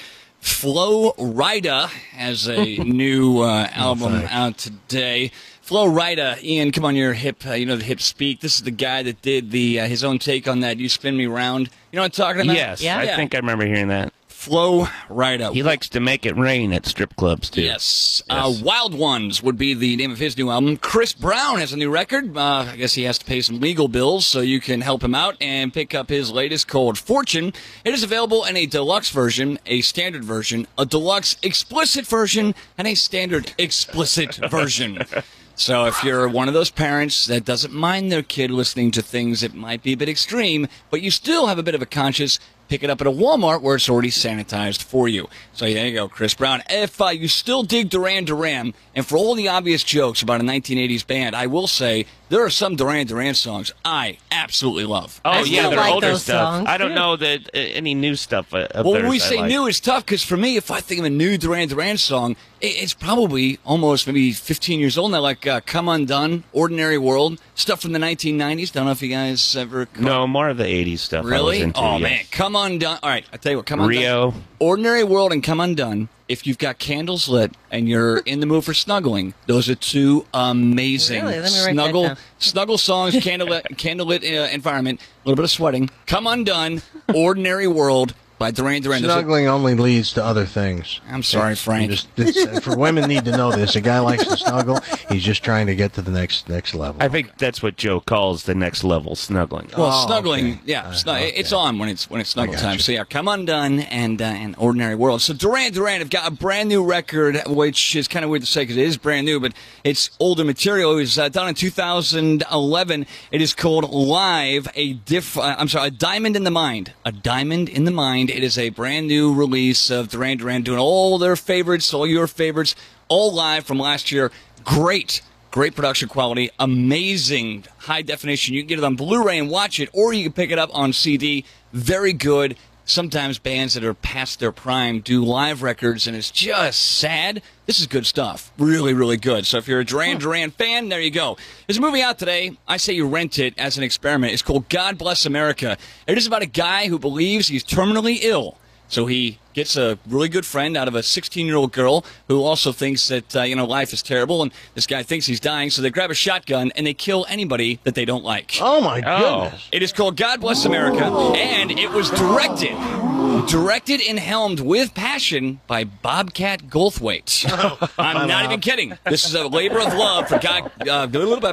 Flo Rida has a new uh, album oh, out today. Flo Rida, Ian, come on your hip, uh, you know the hip speak. This is the guy that did the uh, his own take on that. You Spin Me Round. You know what I'm talking about? Yes, yeah. I yeah. think I remember hearing that. Flo Rida. He likes to make it rain at strip clubs, too. Yes. yes. Uh, Wild Ones would be the name of his new album. Chris Brown has a new record. Uh, I guess he has to pay some legal bills, so you can help him out and pick up his latest called Fortune. It is available in a deluxe version, a standard version, a deluxe explicit version, and a standard explicit version. So if you're one of those parents that doesn't mind their kid listening to things that might be a bit extreme, but you still have a bit of a conscience, pick it up at a Walmart where it's already sanitized for you. So there you go, Chris Brown. If uh, you still dig Duran Duran, and for all the obvious jokes about a nineteen eighties band, I will say there are some Duran Duran songs I absolutely love. Oh, I yeah, still they're like older those stuff. songs, I don't too. know that uh, any new stuff uh, of Well, when theirs we I say like. new, it's tough because for me, if I think of a new Duran Duran song, it, it's probably almost maybe fifteen years old now, like uh, Come Undone, Ordinary World, stuff from the nineteen nineties. Don't know if you guys ever... Caught... No, more of the eighties stuff I was Really? into, Oh, yes. man. Come Undone. All right, I tell you what, Come Undone. Rio. Ordinary World and Come Undone. If you've got candles lit and you're in the mood for snuggling, those are two amazing Really? Let me write that snuggle down. snuggle songs, candlelit candlelit uh, environment, a little bit of sweating. Come Undone, Ordinary World by Duran Duran. Snuggling only leads to other things. I'm sorry, It's Frank. Just, it's, for women need to know this. A guy likes to snuggle. He's just trying to get to the next next level. I think that's what Joe calls the next level, snuggling. Well, Oh, snuggling, okay. yeah, Uh, snug- okay. it's on when it's when it's snuggle I time. gotcha. So yeah, Come Undone and uh, and Ordinary World. So Duran Duran have got a brand new record, which is kind of weird to say because it is brand new, but it's older material. It was uh, done in two thousand eleven. It is called Live, a diff. Uh, I'm sorry, a Diamond in the Mind. A Diamond in the Mind. It is a brand new release of Duran Duran doing all their favorites, all your favorites, all live from last year. Great. Great production quality, amazing high definition. You can get it on Blu-ray and watch it, or you can pick it up on C D. Very good. Sometimes bands that are past their prime do live records, and it's just sad. This is good stuff. Really, really good. So if you're a Duran Duran fan, there you go. There's a movie out today. I say you rent it as an experiment. It's called God Bless America. It is about a guy who believes he's terminally ill. So he gets a really good friend out of a sixteen-year-old girl who also thinks that, uh, you know, life is terrible, and this guy thinks he's dying, so they grab a shotgun and they kill anybody that they don't like. Oh, my goodness. It is called God Bless America, and it was directed, directed and helmed with passion by Bobcat Goldthwait. I'm not even kidding. This is a labor of love for God. Uh,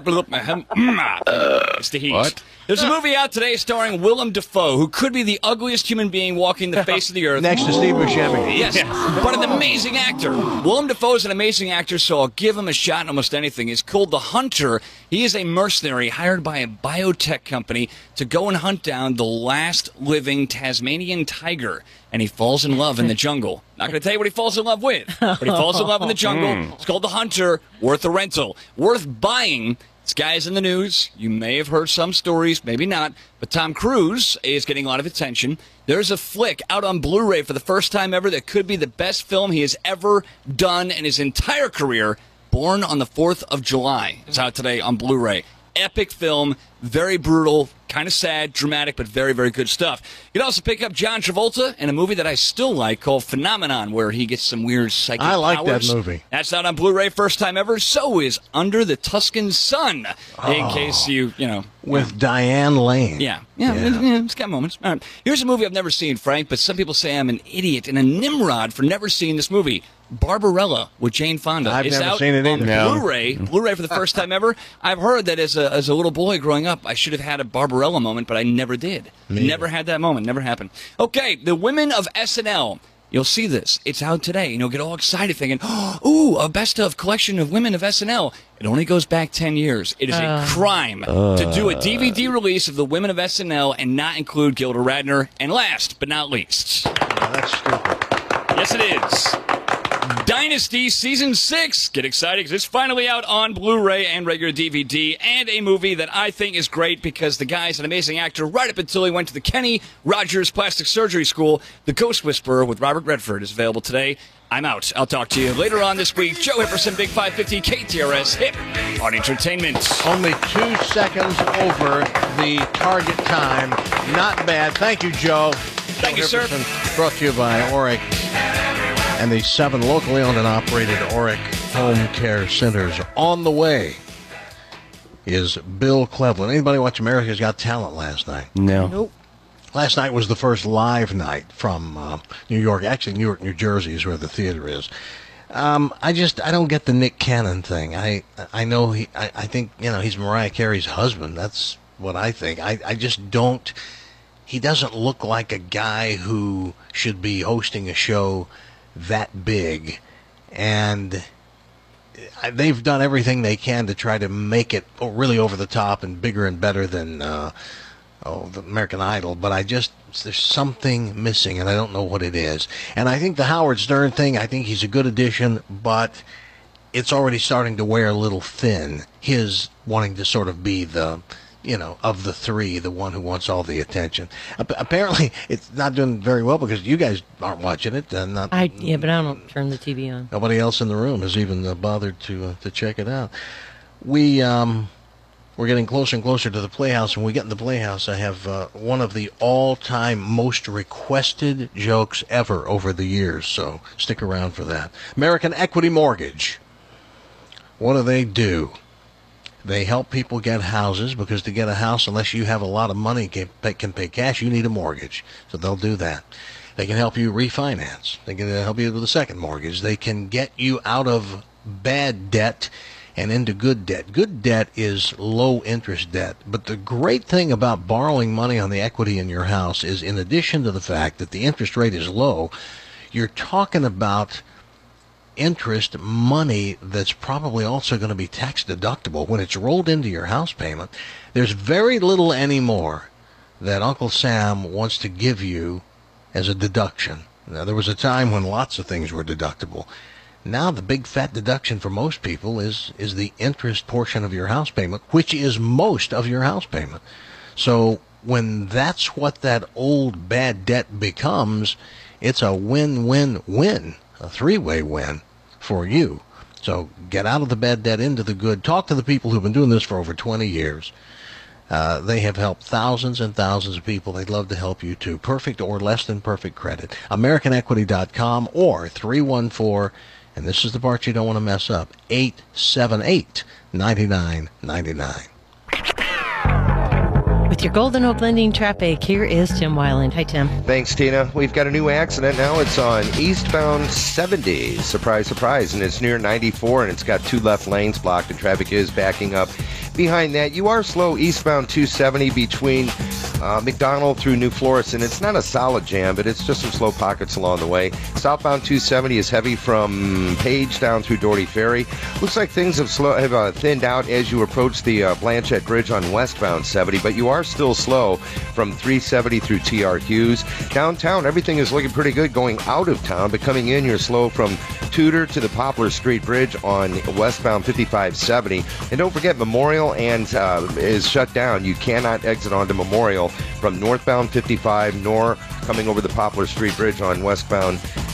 it's the heat. What? There's a movie out today starring Willem Dafoe, who could be the ugliest human being walking the face of the earth. Next to Steve Buscemi. Yes, but an amazing actor. Willem Dafoe is an amazing actor, so I'll give him a shot in almost anything. He's called The Hunter. He is a mercenary hired by a biotech company to go and hunt down the last living Tasmanian tiger, and he falls in love in the jungle. Not going to tell you what he falls in love with, but he falls in love in the jungle. Mm. It's called The Hunter. Worth a rental. Worth buying. This guy's in the news. You may have heard some stories, maybe not. But Tom Cruise is getting a lot of attention. There's a flick out on Blu-ray for the first time ever that could be the best film he has ever done in his entire career. Born on the fourth of July. It's out today on Blu-ray. epic film, very brutal, kind of sad, dramatic, but very, very good stuff. You can also pick up John Travolta in a movie that I still like called Phenomenon, where he gets some weird psychic I like powers. that movie. That's out on Blu-ray first time ever. So is Under the Tuscan Sun, Oh. in case you, you know. With Diane Lane. Yeah, yeah, Yeah. It, yeah, it's got moments. All right. Here's a movie I've never seen, Frank, but some people say I'm an idiot and a nimrod for never seeing this movie. Barbarella with Jane Fonda. I've it's never out seen it on either. No. Blu-ray, Blu-ray for the first time ever. I've heard that as a as a little boy growing up, I should have had a Barbarella moment, but I never did. Me never had that moment. Never happened. Okay, the women of S N L. You'll see this. It's out today, and you'll get all excited thinking, oh, ooh, a best-of collection of women of S N L. It only goes back ten years. It is Uh. a crime Uh. to do a D V D release of the women of S N L and not include Gilda Radner. And last but not least. That's stupid. Yes, it is. Dynasty Season six. Get excited because it's finally out on Blu-ray and regular D V D, and a movie that I think is great because the guy's an amazing actor right up until he went to the Kenny Rogers Plastic Surgery School. The Ghost Whisperer with Robert Redford is available today. I'm out. I'll talk to you later on this week. Joe Hipperson, Big five fifty K T R S, Hip on Entertainment. Only two seconds over the target time. Not bad. Thank you, Joe. Thank you, sir. Brought to you by Oric and the seven locally owned and operated Oric Home Care Centers. On the way is Bill Cleveland. Anybody watch America's Got Talent last night? No. Nope. Last night was the first live night from uh, New York. Actually, New York, New Jersey is where the theater is. Um, I just, I don't get the Nick Cannon thing. I I know he, I, I think, you know, he's Mariah Carey's husband. That's what I think. I, I just don't, he doesn't look like a guy who should be hosting a show that big. And I- they've done everything they can to try to make it really over the top and bigger and better than, uh, oh, the American Idol, but I just, there's something missing, and I don't know what it is. And I think the Howard Stern thing, I think he's a good addition, but it's already starting to wear a little thin. His wanting to sort of be the, you know, of the three, the one who wants all the attention. Ap- apparently, it's not doing very well because you guys aren't watching it, and not, I yeah, but I don't turn the T V on. nobody else in the room has even uh, bothered to uh, to check it out. We, um... We're getting closer and closer to the Playhouse. When we get in the Playhouse, I have uh, one of the all-time most requested jokes ever over the years, so stick around for that. American Equity Mortgage. What do they do? They help people get houses because to get a house, unless you have a lot of money can pay, can pay cash, you need a mortgage. So they'll do that. They can help you refinance. They can help you with a second mortgage. They can get you out of bad debt and into good debt. Good debt is low interest debt. But the great thing about borrowing money on the equity in your house is, in addition to the fact that the interest rate is low, you're talking about interest money that's probably also going to be tax deductible when it's rolled into your house payment. There's very little anymore that Uncle Sam wants to give you as a deduction. Now, there was a time when lots of things were deductible. Now the big fat deduction for most people is is the interest portion of your house payment, which is most of your house payment. So when that's what that old bad debt becomes, it's a win-win-win, a three-way win for you. So get out of the bad debt into the good. Talk to the people who've been doing this for over twenty years. Uh, they have helped thousands and thousands of people. They'd love to help you too. Perfect or less than perfect credit. American Equity dot com or three one four, and this is the part you don't want to mess up, eight seven eight, nine nine nine nine. With your Golden Oak Lending traffic, here is Tim Weiland. Hi, Tim. Thanks, Tina. We've got a new accident now. It's on eastbound seventy. Surprise, surprise. And it's near ninety-four, and it's got two left lanes blocked, and traffic is backing up. Behind that, you are slow eastbound two seventy between uh, McDonald through New Florissant, and it's not a solid jam, but it's just some slow pockets along the way. Southbound two seventy is heavy from Page down through Doherty Ferry. Looks like things have, slow, have uh, thinned out as you approach the uh, Blanchette Bridge on westbound seventy, but you are still slow from three seventy through T R Hughes. Downtown, everything is looking pretty good going out of town, but coming in, you're slow from Tudor to the Poplar Street Bridge on westbound fifty-five seventy. And don't forget, Memorial and uh, is shut down. You cannot exit onto Memorial from northbound fifty-five nor coming over the Poplar Street Bridge on westbound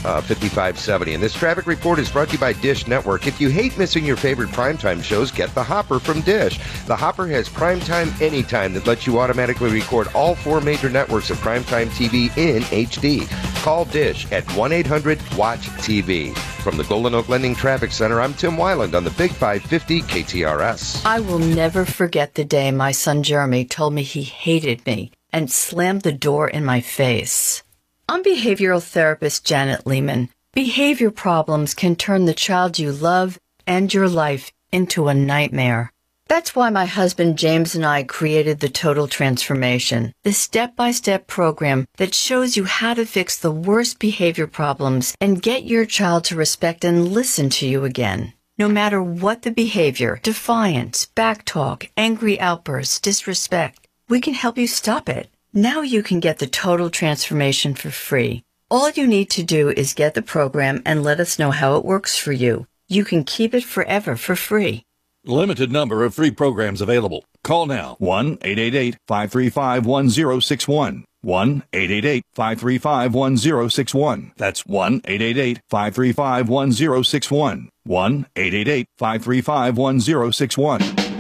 uh, fifty-five seventy. And this traffic report is brought to you by Dish Network. If you hate missing your favorite primetime shows, get the Hopper from Dish. The Hopper has Primetime Anytime that lets you automatically record all four major networks of primetime T V in H D. Call Dish at one eight hundred watch T V. From the Golden Oak Lending Traffic Center, I'm Tim Weiland on the Big five fifty K T R S. I will never forget the day my son Jeremy told me he hated me and slammed the door in my face. I'm behavioral therapist Janet Lehman. Behavior problems can turn the child you love and your life into a nightmare. That's why my husband James and I created the Total Transformation, the step-by-step program that shows you how to fix the worst behavior problems and get your child to respect and listen to you again. No matter what the behavior, defiance, backtalk, angry outbursts, disrespect, we can help you stop it. Now you can get the Total Transformation for free. All you need to do is get the program and let us know how it works for you. You can keep it forever for free. Limited number of free programs available. Call now. one eight eight eight, five three five, one zero six one. one eight eight eight, five three five, one zero six one. That's one eight eight eight, five three five, one zero six one. one eight eight eight, five three five, one zero six one.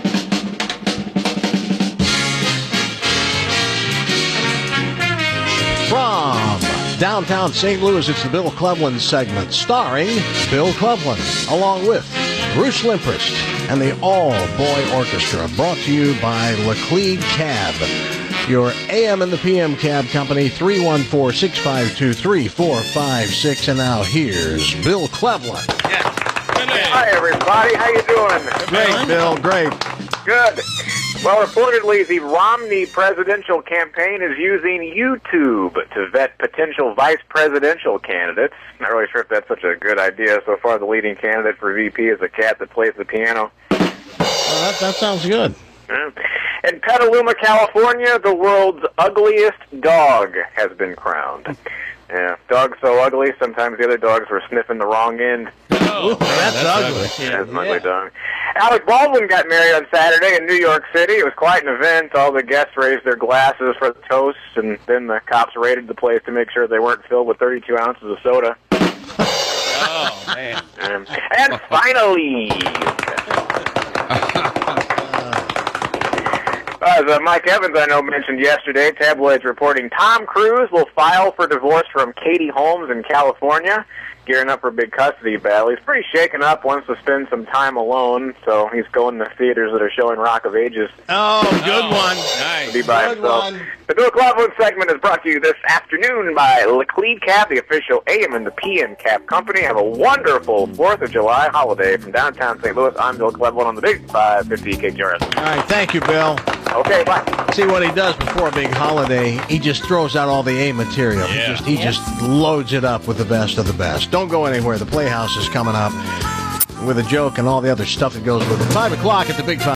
From downtown Saint Louis, it's the Bill Cleveland segment, starring Bill Cleveland, along with Bruce Limprist and the All-Boy Orchestra, brought to you by Laclede Cab, your A M and the P M cab company, three one four, six five two, three four five six. And now here's Bill Cleveland. Hi, everybody. How you doing? Great, Bill. Great. Good. Well, reportedly, the Romney presidential campaign is using YouTube to vet potential vice presidential candidates. Not really sure if that's such a good idea. So far, the leading candidate for V P is a cat that plays the piano. Well, that, that sounds good. Yeah. In Petaluma, California, the world's ugliest dog has been crowned. Yeah, dog's so ugly, sometimes the other dogs were sniffing the wrong end. Oh, that's, that's ugly. ugly. Yeah, that's an ugly dog. Alec Baldwin got married on Saturday in New York City. It was quite an event. All the guests raised their glasses for the toast, and then the cops raided the place to make sure they weren't filled with thirty-two ounces of soda. Oh, man. Um, and finally... As uh, Mike Evans, I know, mentioned yesterday, tabloids reporting Tom Cruise will file for divorce from Katie Holmes in California, gearing up for a big custody battle. He's pretty shaken up, wants to spend some time alone, so he's going to theaters that are showing Rock of Ages. Oh, good oh, one. Nice. To be by good himself. One. The Bill Cleveland segment is brought to you this afternoon by Laclede Cab, the official A M and the P M cab company. Have a wonderful fourth of July holiday from downtown Saint Louis. I'm Bill Cleveland on the Big five fifty K T R S. All right, thank you, Bill. Okay, bye. See what he does before a big holiday, he just throws out all the A material. Yeah. He, just, he yeah. just loads it up with the best of the best. Don't go anywhere. The Playhouse is coming up with a joke and all the other stuff that goes with it. Five o'clock at the Big Five.